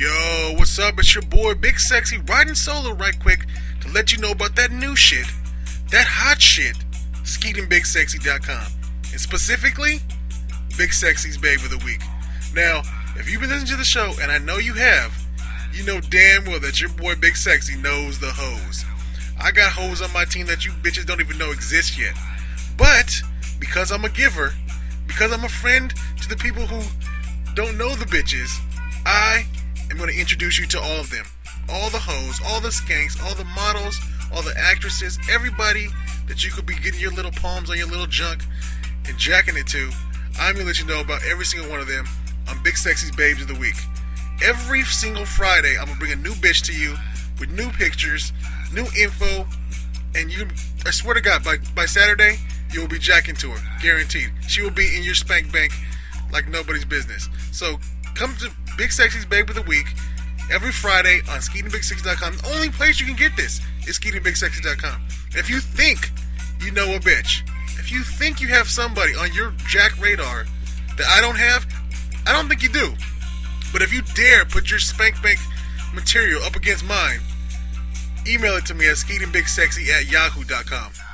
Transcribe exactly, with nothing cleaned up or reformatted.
Yo, what's up? It's your boy Big Sexy riding solo right quick to let you know about that new shit, that hot shit, skeeting big sexy dot com. And specifically, Big Sexy's Babe of the Week. Now, if you've been listening to the show, and I know you have, you know damn well that your boy Big Sexy knows the hoes. I got hoes on my team that you bitches don't even know exist yet. But, because I'm a giver, because I'm a friend to the people who don't know the bitches, I am going to introduce you to all of them. All the hoes, all the skanks, all the models, all the actresses, everybody that you could be getting your little palms on your little junk and jacking it to. I'm going to let you know about every single one of them on Big Sexy's Babes of the Week. Every single Friday, I'm going to bring a new bitch to you with new pictures, new info, and you, I swear to God, by, by Saturday, you will be jacking to her. Guaranteed. She will be in your spank bank like nobody's business. So, come to Big Sexy's Babe of the Week every Friday on skeeting big sexy dot com. The only place you can get this is skeeting big sexy dot com. If you think you know a bitch, if you think you have somebody on your jack radar that I don't have, I don't think you do. But if you dare put your spank bank material up against mine, email it to me at skeeting big sexy at yahoo dot com.